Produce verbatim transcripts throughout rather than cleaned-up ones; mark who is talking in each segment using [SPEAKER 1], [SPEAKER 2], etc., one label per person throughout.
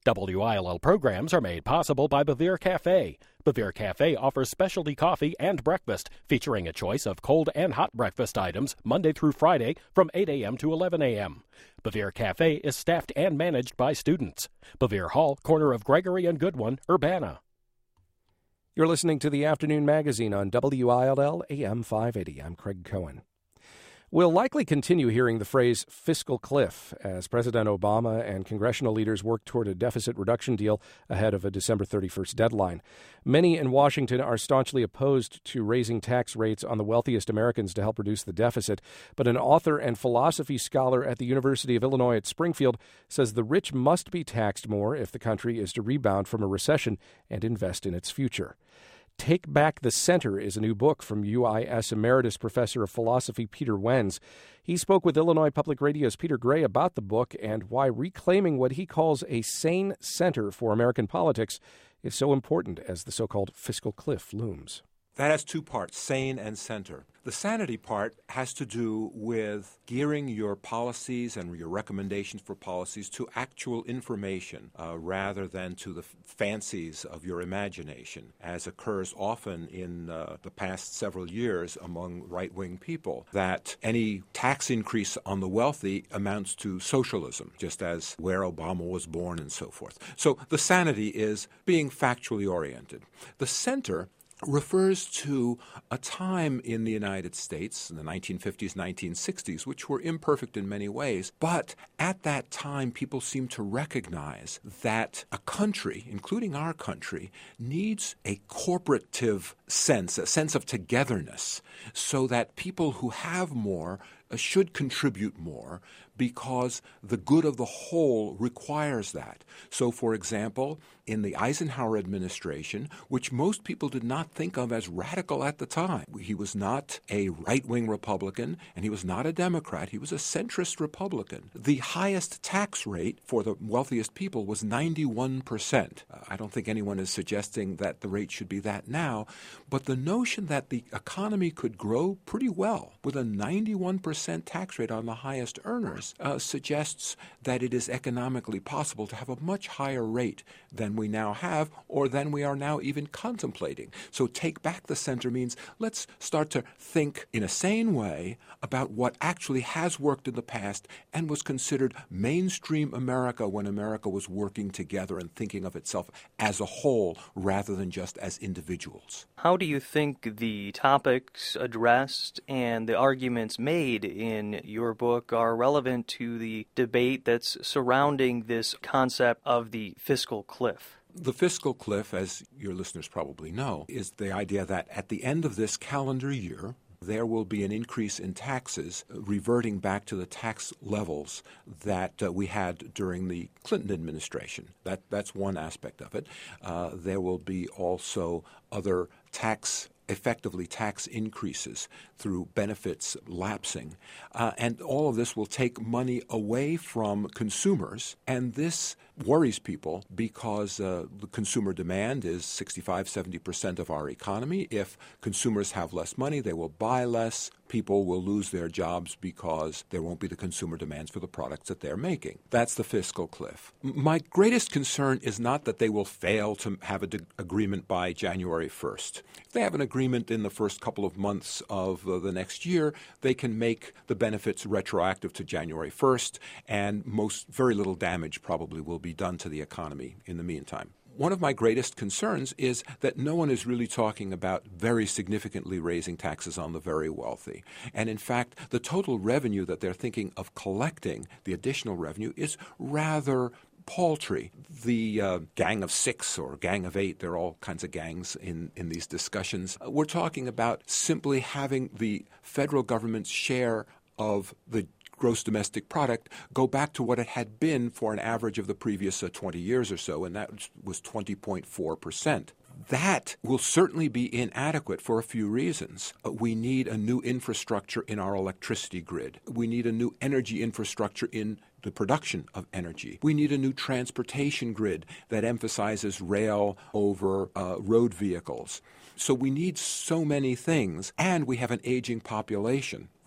[SPEAKER 1] W I L L programs are made possible by Bevere Cafe. Bevere Cafe offers specialty coffee and breakfast, featuring a choice of cold and hot breakfast items Monday through Friday from eight a.m. to eleven a.m. Bevere Cafe is staffed and managed by students. Bevere Hall, corner of Gregory and Goodwin, Urbana.
[SPEAKER 2] You're listening to the Afternoon Magazine on W I L L A M five eighty. I'm Craig Cohen. We'll likely continue hearing the phrase fiscal cliff as President Obama and congressional leaders work toward a deficit reduction deal ahead of a December thirty-first deadline. Many in Washington are staunchly opposed to raising tax rates on the wealthiest Americans to help reduce the deficit, but an author and philosophy scholar at the University of Illinois at Springfield says the rich must be taxed more if the country is to rebound from a recession and invest in its future. Take Back the Center is a new book from U I S Emeritus Professor of Philosophy Peter Wenz. He spoke with Illinois Public Radio's Peter Gray about the book and why reclaiming what he calls a sane center for American politics is so important as the so-called fiscal cliff looms.
[SPEAKER 3] That has two parts, sane and center. The sanity part has to do with gearing your policies and your recommendations for policies to actual information uh, rather than to the f- fancies of your imagination, as occurs often in uh, the past several years among right-wing people, that any tax increase on the wealthy amounts to socialism, just as where Obama was born and so forth. So the sanity is being factually oriented. The center refers to a time in the United States, in the nineteen fifties, nineteen sixties, which were imperfect in many ways. But at that time, people seemed to recognize that a country, including our country, needs a corporative sense, a sense of togetherness, so that people who have more uh, should contribute more because the good of the whole requires that. So, for example, in the Eisenhower administration, which most people did not think of as radical at the time, he was not a right-wing Republican and he was not a Democrat. He was a centrist Republican. The highest tax rate for the wealthiest people was ninety-one percent. Uh, I don't think anyone is suggesting that the rate should be that now, but the notion that the economy could grow pretty well with a ninety-one percent tax rate on the highest earners Uh, suggests that it is economically possible to have a much higher rate than we now have or than we are now even contemplating. So take back the center means let's start to think in a sane way about what actually has worked in the past and was considered mainstream America when America was working together and thinking of itself as a whole rather than just as individuals.
[SPEAKER 4] How do you think the topics addressed and the arguments made in your book are relevant to the debate that's surrounding this concept of the fiscal cliff?
[SPEAKER 3] The fiscal cliff, as your listeners probably know, is the idea that at the end of this calendar year, there will be an increase in taxes reverting back to the tax levels that uh, we had during the Clinton administration. That, that's one aspect of it. Uh, there will be also other tax effectively tax increases through benefits lapsing. Uh, and all of this will take money away from consumers. And this worries people because uh, the consumer demand is sixty-five, seventy percent of our economy. If consumers have less money, they will buy less. People will lose their jobs because there won't be the consumer demands for the products that they're making. That's the fiscal cliff. My greatest concern is not that they will fail to have an de- agreement by January first. If they have an agreement in the first couple of months of uh, the next year, they can make the benefits retroactive to January first, and most very little damage probably will be done to the economy in the meantime. One of my greatest concerns is that no one is really talking about very significantly raising taxes on the very wealthy. And in fact, the total revenue that they're thinking of collecting, the additional revenue, is rather paltry. The uh, Gang of Six or Gang of Eight, there are all kinds of gangs in, in these discussions. We're talking about simply having the federal government's share of the gross domestic product go back to what it had been for an average of the previous uh, twenty years or so, and that was twenty point four percent. That will certainly be inadequate for a few reasons. Uh, we need a new infrastructure in our electricity grid. We need a new energy infrastructure in the production of energy. We need a new transportation grid that emphasizes rail over uh, road vehicles. So we need so many things, and we have an aging population.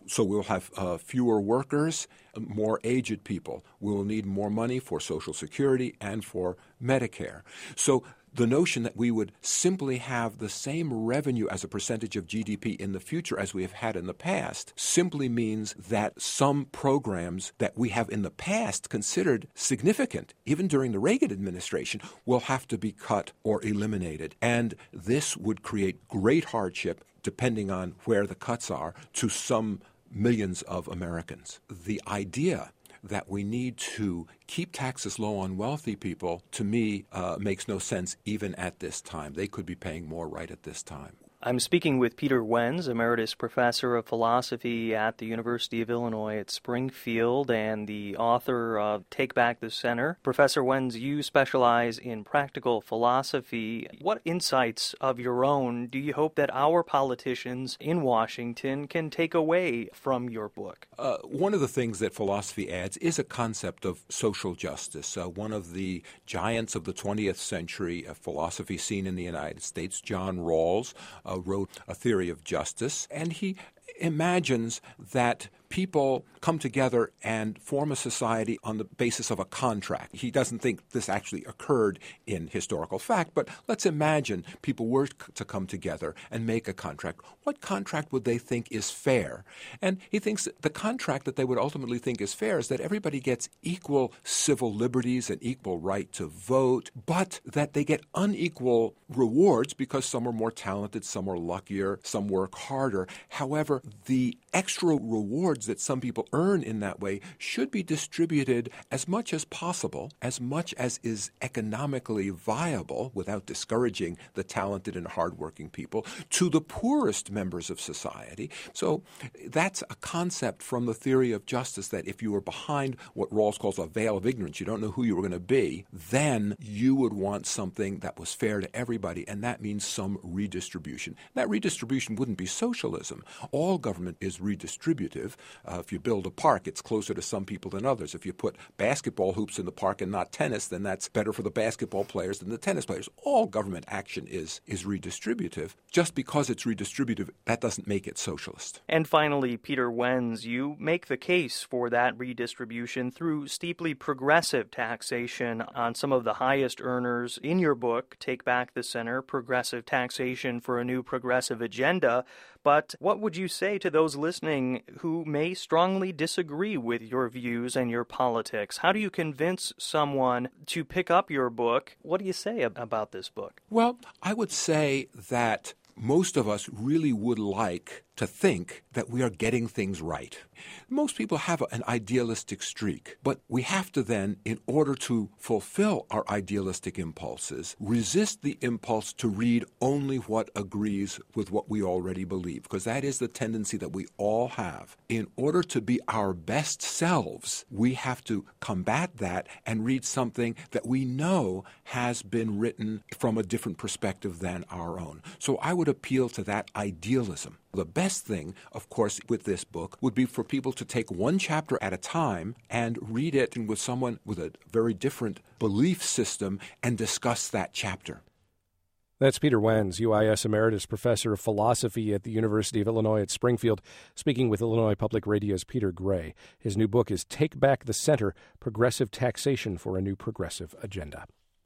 [SPEAKER 3] So we'll have uh, fewer workers, more aged people. We will need more money for Social Security and for Medicare. So the notion that we would simply have the same revenue as a percentage of G D P in the future as we have had in the past simply means that some programs that we have in the past considered significant, even during the Reagan administration, will have to be cut or eliminated. And this would create great hardship, depending on where the cuts are, to some millions of Americans. The idea that we need to keep taxes low on wealthy people, to me, uh, makes no sense even at this time. They could be paying more right at this time.
[SPEAKER 4] I'm speaking with Peter Wenz, Emeritus Professor of Philosophy at the University of Illinois at Springfield and the author of Take Back the Center. Professor Wenz, you specialize in practical philosophy. What insights of your own do you hope that our politicians in Washington can take away from your book?
[SPEAKER 3] Uh, one of the things that philosophy adds is a concept of social justice. Uh, one of the giants of the twentieth century, a philosophy scene in the United States, John Rawls, Uh, wrote A Theory of Justice, and he imagines that people come together and form a society on the basis of a contract. He doesn't think this actually occurred in historical fact, but let's imagine people were to come together and make a contract. What contract would they think is fair? And he thinks that the contract that they would ultimately think is fair is that everybody gets equal civil liberties and equal right to vote, but that they get unequal rewards because some are more talented, some are luckier, some work harder. However, the extra rewards that some people earn in that way should be distributed as much as possible, as much as is economically viable without discouraging the talented and hardworking people, to the poorest members of society. So that's a concept from the theory of justice, that if you were behind what Rawls calls a veil of ignorance, you don't know who you were going to be, then you would want something that was fair to everybody, and that means some redistribution. That redistribution wouldn't be socialism. All government is redistributive. Uh, if you build a park, it's closer to some people than others. If you put basketball hoops in the park and not tennis, then that's better for the basketball players than the tennis players. All government action is is redistributive. Just because it's redistributive, that doesn't make it socialist.
[SPEAKER 4] And finally, Peter Wenz, you make the case for that redistribution through steeply progressive taxation on some of the highest earners. In your book, Take Back the Center, Progressive Taxation for a New Progressive Agenda. But what would you say to those listening who may strongly disagree with your views and your politics? How do you convince someone to pick up your book? What do you say about this book?
[SPEAKER 3] Well, I would say that most of us really would like to think that we are getting things right. Most people have an idealistic streak, but we have to then, in order to fulfill our idealistic impulses, resist the impulse to read only what agrees with what we already believe, because that is the tendency that we all have. In order to be our best selves, we have to combat that and read something that we know has been written from a different perspective than our own. So I would appeal to that idealism. The best thing, of course, with this book would be for people to take one chapter at a time and read it with someone with a very different belief system and discuss that chapter.
[SPEAKER 2] That's Peter Wenz, U I S Emeritus Professor of Philosophy at the University of Illinois at Springfield, speaking with Illinois Public Radio's Peter Gray. His new book is Take Back the Center, Progressive Taxation for a New Progressive Agenda.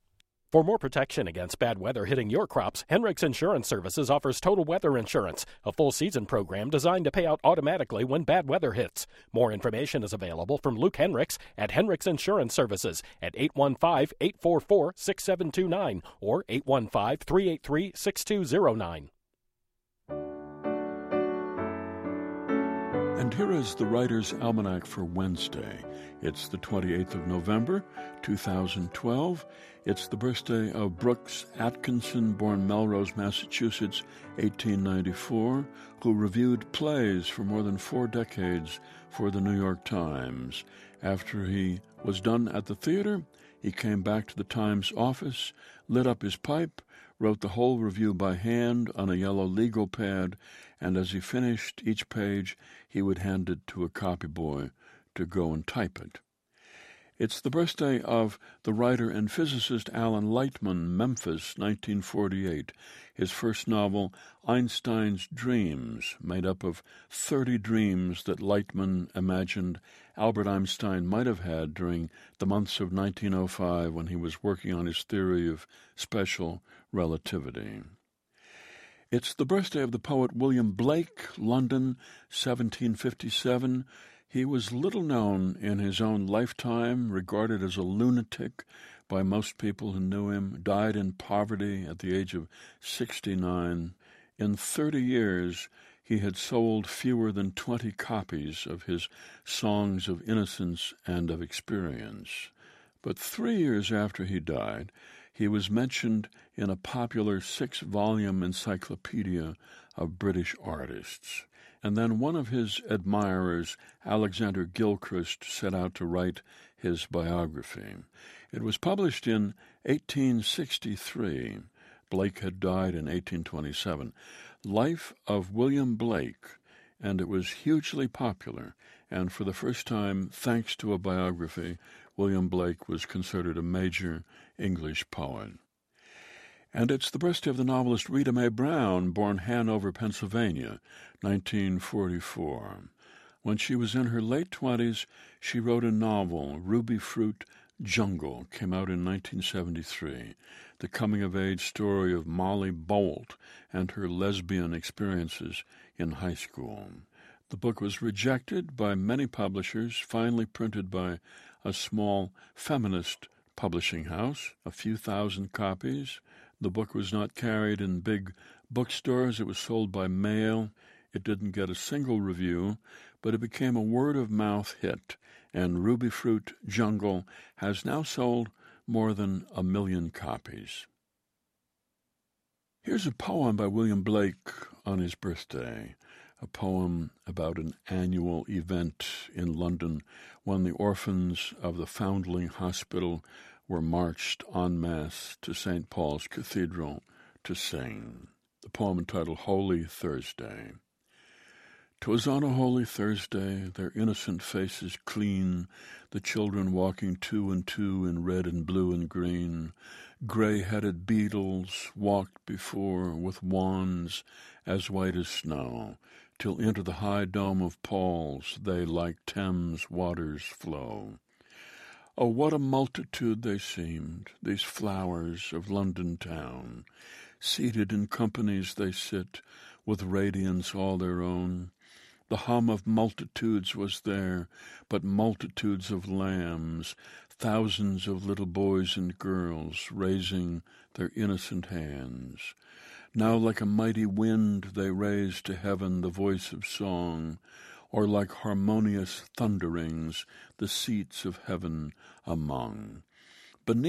[SPEAKER 1] For more protection against bad weather hitting your crops, Henricks Insurance Services offers total weather insurance, a full season program designed to pay out automatically when bad weather hits. More information is available from Luke Henricks at Henricks Insurance Services at eight one five, eight four four, six seven two nine or eight one five, three eight three, six two zero nine.
[SPEAKER 5] And here is the Writer's Almanac for Wednesday. It's the twenty-eighth of November, two thousand twelve. It's the birthday of Brooks Atkinson, born Melrose, Massachusetts, eighteen ninety-four, who reviewed plays for more than four decades for the New York Times. After he was done at the theater, he came back to the Times office, lit up his pipe, wrote the whole review by hand on a yellow legal pad, and as he finished each page, he would hand it to a copy boy to go and type it. It's the birthday of the writer and physicist Alan Lightman, Memphis, nineteen forty-eight. His first novel, Einstein's Dreams, made up of thirty dreams that Lightman imagined Albert Einstein might have had during the months of nineteen oh five when he was working on his theory of special relativity. It's the birthday of the poet William Blake, London, seventeen fifty-seven. He was little known in his own lifetime, regarded as a lunatic by most people who knew him, died in poverty at the age of sixty-nine. In thirty years, he had sold fewer than twenty copies of his Songs of Innocence and of Experience. But three years after he died, he was mentioned in a popular six-volume encyclopedia of British artists. And then one of his admirers, Alexander Gilchrist, set out to write his biography. It was published in eighteen sixty-three. Blake had died in eighteen twenty-seven. Life of William Blake, and it was hugely popular. And for the first time, thanks to a biography, William Blake was considered a major English poet. And it's the birthday of the novelist Rita Mae Brown, born Hanover, Pennsylvania, nineteen forty-four. When she was in her late twenties, she wrote a novel, Ruby Fruit Jungle, came out in nineteen seventy-three, the coming-of-age story of Molly Bolt and her lesbian experiences in high school. The book was rejected by many publishers, finally printed by a small feminist publishing house, a few thousand copies. The book was not carried in big bookstores. It was sold by mail. It didn't get a single review, but it became a word-of-mouth hit, and Ruby Fruit Jungle has now sold more than a million copies. Here's a poem by William Blake on his birthday, a poem about an annual event in London when the orphans of the Foundling Hospital were marched en masse to Saint Paul's Cathedral to sing. The poem entitled Holy Thursday. 'Twas on a holy Thursday, their innocent faces clean, the children walking two and two in red and blue and green. Gray-headed beadles walked before with wands as white as snow, till into the high dome of Paul's they like Thames waters flow. Oh, what a multitude they seemed, these flowers of London town. Seated in companies they sit, with radiance all their own. The hum of multitudes was there, but multitudes of lambs, thousands of little boys and girls raising their innocent hands. Now like a mighty wind they raised to heaven the voice of song, or like harmonious thunderings the seats of heaven among.